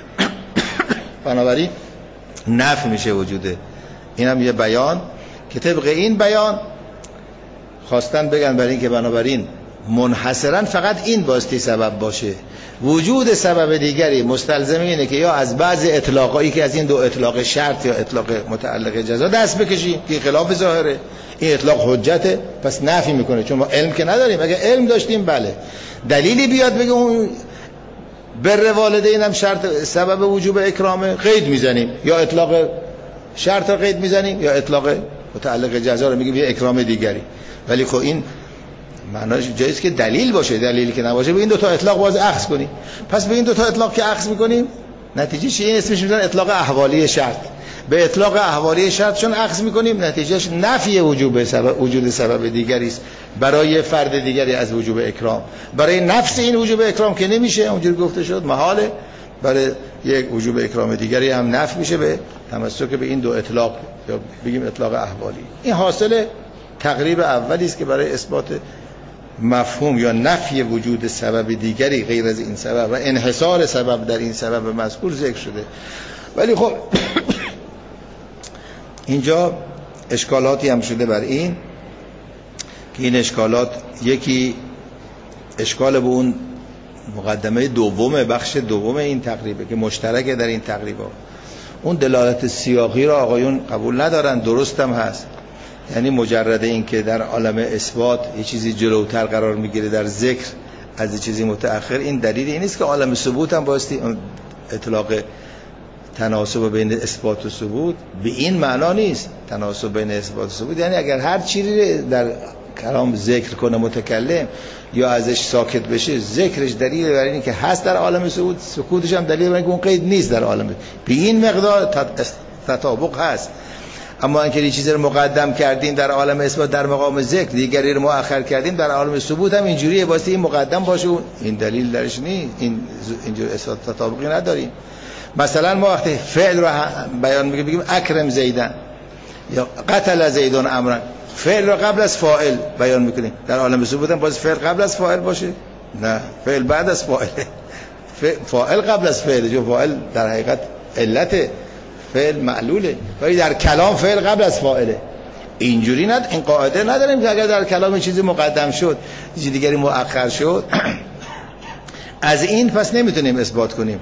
بنابراین نفی میشه وجوده. این هم یه بیان که طبق این بیان خواستن بگن برای این که بنابراین منحصرا فقط این باستی سبب باشه، وجود سبب دیگری مستلزم اینه که یا از بعض اطلاقایی که از این دو اطلاق شرط یا اطلاق متعلق جزا دست بکشیم که خلاف ظاهره، این اطلاق حجته، پس نفی میکنه، چون ما علم که نداریم. اگه علم داشتیم بله دلیلی بیاد بگه اون بر والدین هم شرط سبب وجوب اکرامه، قید میزنیم، یا اطلاق شرط رو قید میزنیم، یا اطلاق متعلق جزا رو میگیم یه اکرام دیگری. ولی خب این معناش جاییه که دلیل باشه، دلیلی که نباشه به این دو تا اطلاق باز اخذ کنیم. پس به این دو تا اطلاق که اخذ میکنیم نتیجهش این اسمش میذارن اطلاق احوالی شرط. به اطلاق احوالی شرط چون اخذ میکنیم نتیجهش نفی وجوب سبب، وجود سبب دیگری است برای فرد دیگری از وجوب اکرام. برای نفس این وجوب اکرام که نمیشه، اونجوری گفته شد محاله، برای یک وجوب اکرام دیگری هم نفی میشه به تمسک به این دو اطلاق، یا بگیم اطلاق احوالی. این حاصل تقریب اولی است که برای اثبات مفهوم یا نفی وجود سبب دیگری غیر از این سبب و انحصار سبب در این سبب مذکور ذکر شده. ولی خب اینجا اشکالاتی هم شده بر این که این اشکالات، یکی اشکال به اون مقدمه دومه، بخش دوم این تقریبه که مشترکه در این تقریبا، اون دلالت سیاقی را آقایون قبول ندارن. درست هم هست، یعنی مجرد این که در عالم اثبات یه چیزی جلوتر قرار میگیره در ذکر از یه چیزی متأخر، این دلیلی این نیست که عالم ثبوت هم بایستی اطلاق تناسب بین اثبات و ثبوت به این معنا نیست. تناسب بین اثبات و ثبوت یعنی اگر هر چیزی در کلام ذکر کنه متکلم یا ازش ساکت بشه، ذکرش دلیل بر اینه که هست در عالم ثبوت، سکوتش هم دلیل بر اینه که اون قید نیست در عالم. به این مقدار تطابق هست. اما اینکه یه چیزی رو مقدم کردیم در عالم اثبات در مقام ذکر، دیگری رو مؤخر کردیم در عالم ثبوت هم اینجوریه، واسه این مقدم باشه این دلیل درش نیست، این اینجور اثبات تطابقی نداریم. مثلا ما وقتی فعل رو بیان میگیم بگیم اکرم زیدن یا قتل زیدون امرن، فعل رو قبل از فاعل بیان میکنیم. در عالم ثبوت هم باز فعل قبل از فاعل باشه؟ نه، فعل بعد از فاعل. فاعل قبل از فعل، جو فاعل در حقیقت علت فعل معلوله، ولی در کلام فعل قبل از فاعله. اینجوری ند این قاعده نداریم که اگر در کلام چیزی مقدم شد چیزی دیگری مؤخر شد از این پس نمیتونیم اثبات کنیم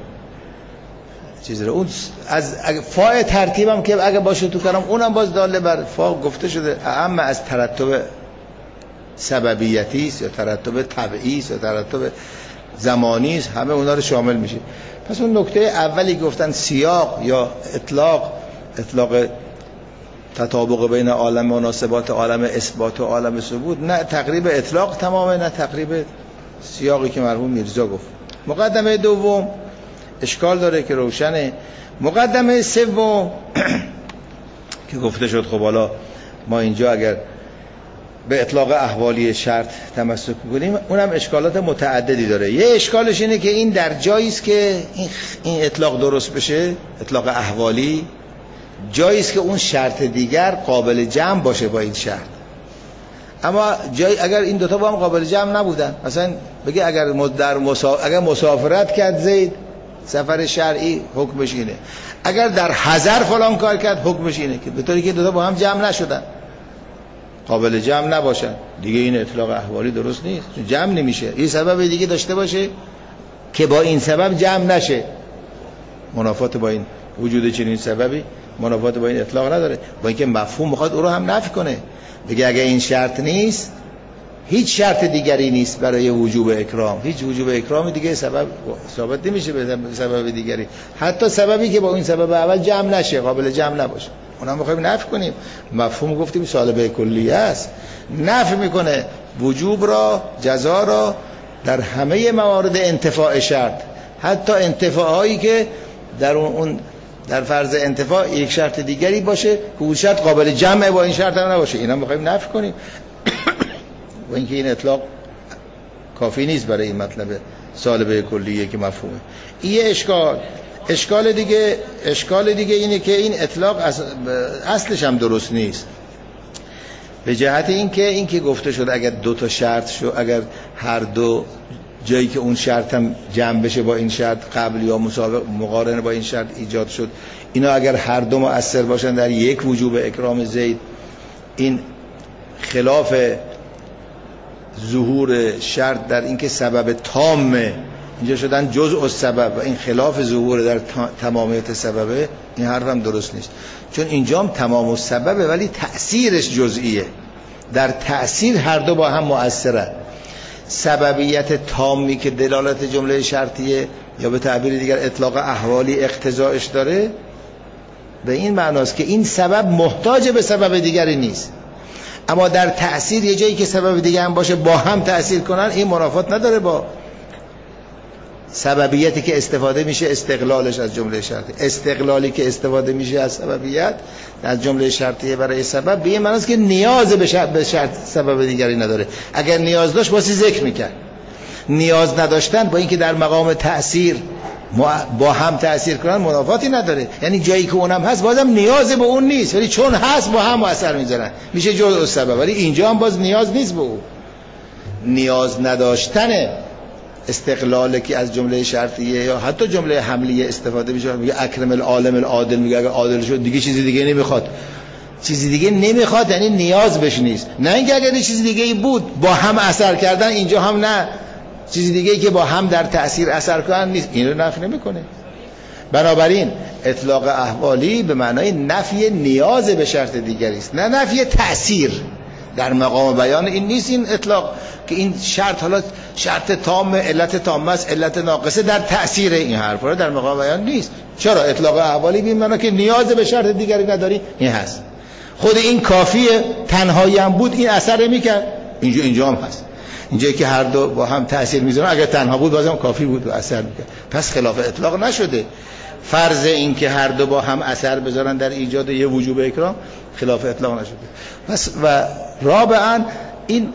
چیزی رو. اون از فاء ترتیبم که اگه باشه تو کلام اونم باز داله بر فاء گفته شده، اهم از ترتب سببیتی است یا ترتب طبعی است یا ترتب زمانی است، همه اونا رو شامل میشه. پس اون نکته اولی گفتن سیاق یا اطلاق، اطلاق تطابق بین عالم مناسبات عالم اثبات و عالم ثبوت، نه تقریب اطلاق تمامه، نه تقریب سیاقی که مرحوم میرزا گفت. مقدمه دوم اشکال داره که روشنه. مقدمه سوم که گفته شد خب حالا ما اینجا اگر به اطلاق احوالی شرط تمسک کنیم اونم اشکالات متعددی داره. یه اشکالش اینه که این در جایی است که این این اطلاق درست بشه، اطلاق احوالی جایی است که اون شرط دیگر قابل جمع باشه با این شرط. اما جای اگر این دوتا با هم قابل جمع نبودن، مثلا بگه اگر در مسافر اگر مسافرت کرد زید سفر شرعی حکمش اینه، اگر در حضر فلان کار کرد حکمش اینه، که به طوری که دوتا با هم جمع نشدن، قابل جمع نباشن، دیگه این اطلاق احوالی درست نیست، جمع نمیشه. این سبب دیگه داشته باشه که با این سبب جمع نشه، منافات با این وجود چنین سببی منافات با این اطلاق نداره، با اینکه مفهوم میخواد او رو هم نفی کنه، بگه اگه این شرط نیست هیچ شرط دیگری نیست برای وجوب اکرام، هیچ وجوب اکرام دیگه سبب ثابت نمیشه به سبب دیگری، حتی سببی که با این سبب اول جمع نشه، قابل جمع نباشه، اونم میخوایم نفی کنیم. مفهوم گفتیم سالبه کلیه است، نفی میکنه وجوب را، جزا را در همه موارد انتفاع شرط، حتی انتفاعی که در اون در فرض انتفاع یک شرط دیگری باشه که اون شرط قابل جمع با این شرط هم نباشه، اینا میخوایم نفی کنیم. و اینکه این اطلاق کافی نیست برای این مطلب سالبه کلیه که مفهومه. این اشکال اشکال دیگه اشکال دیگه اینه که این اطلاق اصلش هم درست نیست، به جهت اینکه اینکه گفته شد اگر دو تا شرط شد، اگر هر دو جایی که اون شرط هم جمع بشه با این شرط قبل یا مسابق مقارنه با این شرط ایجاد شد، اینا اگر هر دو مؤثر باشن در یک وجوب اکرام زید، این خلاف ظهور شرط در اینکه سبب تامه اینجا شدن جزء السبب و این خلاف ظهور در تمامیت سببه، این حرف هم درست نیست، چون اینجا هم تمام السببه ولی تأثیرش جزئیه، در تأثیر هر دو با هم مؤثره. سببیت تامی که دلالت جمله شرطیه یا به تعبیر دیگر اطلاق احوالی اقتضاعش داره، به این معناست که این سبب محتاج به سبب دیگری نیست، اما در تأثیر یه جایی که سبب دیگه هم باشه با هم تأثیر کنن، این منافات نداره با سببیتی که استفاده میشه استقلالش از جمله شرطی. استقلالی که استفاده میشه از سببیت از جمله شرطیه برای سبب، به این معناست که نیاز به شرط, به شرط سبب دیگری نداره. اگر نیاز داشت واسه ذکر میکرد، نیاز نداشتن با اینکه در مقام تأثیر با هم تأثیر کنن منافاتی نداره، یعنی جایی که اونم هست بازم نیاز به اون نیست، ولی چون هست با هم اثر میذارن، میشه جزء سبب، ولی اینجا هم باز نیاز نیست به اون. نیاز نداشتن استقلاله که از جمله شرطیه یا حتی جمله حملیه استفاده میشه، میگه اکرم العالم العادل، میگه اگه عادل شد دیگه چیزی دیگه نمیخواد، چیزی دیگه نمیخواد یعنی نیاز بهش نیست، نه اینکه اگه چیزی دیگه ای بود با هم اثر کردن، اینجا هم نه، چیزی دیگه ای که با هم در تأثیر اثر کنن نیست، این رو نفی نمیکنه. بنابراین اطلاق احوالی به معنای نفی نیاز به شرط دیگری است، نه نفی تأثیر. در مقام بیان این نیست این اطلاق که این شرط حالا شرط تام علت تامه است علت ناقصه در تأثیر، این حرفا در مقام بیان نیست. چرا اطلاق احوالی به معنی که نیاز به شرط دیگری نداری این هست، خود این کافیه، تنهایی هم بود این اثر میکرد، اینجا اینجا هم هست، اینجایی که هر دو با هم تأثیر میذارن اگر تنها بود بازم کافی بود و اثر میکرد، پس خلاف اطلاق نشده. فرض این که هر دو با هم اثر بذارن در ایجاد یه وجوب اکرام خلاف اطلاق نشده. پس و رابعا این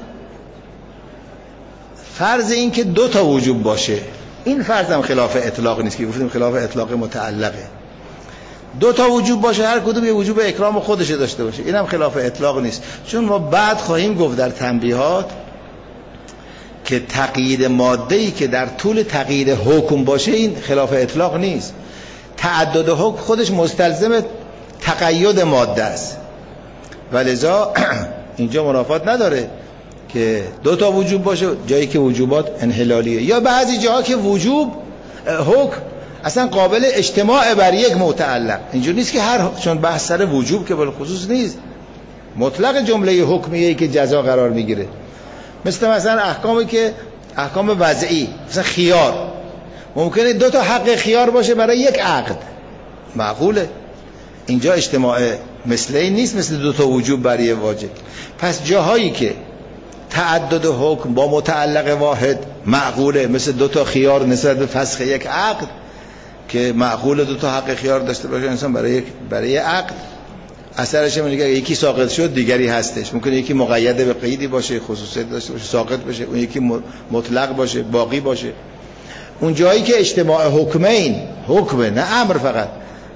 فرض این که دو تا وجوب باشه، این فرض هم خلاف اطلاق نیست که گفتیم خلاف اطلاق متعلقه، دو تا وجوب باشه هر کدوم یه وجوب اکرام خودش داشته باشه، این هم خلاف اطلاق نیست، چون ما بعد خواهیم گفت در تنبیهات که تقیید ماده‌ای که در طول تقیید حکم باشه این خلاف اطلاق نیست. تعدد حکم خودش مستلزم تقید ماده است، ولذا اینجا منافات نداره که دو تا وجوب باشه جایی که وجوبات انحلالیه، یا بعضی جاها که وجوب حکم اصلا قابل اجتماع بر یک متعلق، اینجور نیست که هر چون بحث سر وجوب که بالخصوص نیست، مطلق جمله حکمیه‌ای که جزا قرار میگیره، مثل مثلا احکامی که احکام وضعی، مثلا خیار ممکنه دو تا حق خیار باشه برای یک عقد، معقوله، اینجا اجتماع مثل این نیست مثل دو تا وجوب برای واجب. پس جاهایی که تعدد حکم با متعلق واحد معقوله، مثل دو تا خیار نسبت به فسخ یک عقد که معقوله دو تا حق خیار داشته باشه انسان برای برای عقد، اثرش میگه یکی ساقط شد دیگری هستش، ممکنه یکی مقید به قیدی باشه خصوصیت داشته باشه ساقط بشه، اون یکی مطلق باشه باقی باشه. اون جایی که اجتماع حکمین، حکمه نه امر فقط،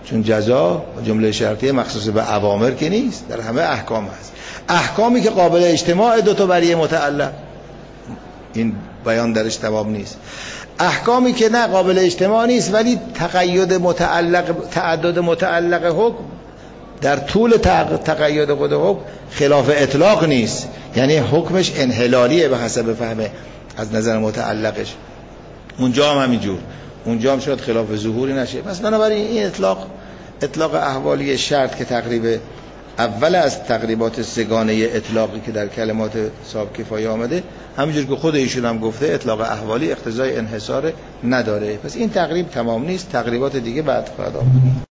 چون جزا جمله شرطیه مخصوص به اوامر که نیست، در همه احکام هست. احکامی که قابل اجتماع دو تا بریه متعلق، این بیان درش تمام نیست. احکامی که نه قابل اجتماع نیست ولی تقید متعلق تعدد متعلق حکم در طول تقید خود حکم خلاف اطلاق نیست، یعنی حکمش انحلالیه به حسب فهمه از نظر متعلقش، اونجا هم همینجور، اونجا هم شاید خلاف ظهوری نشه. پس بنابراین این اطلاق اطلاق احوالی شرط که تقریب اول از تقریبات سگانه اطلاقی که در کلمات صاحب کفایه آمده، همینجور که خود ایشون هم گفته اطلاق احوالی اقتضای انحصار نداره. پس این تقریب تمام نیست، تقریبات دیگه بعد خواهد آمد.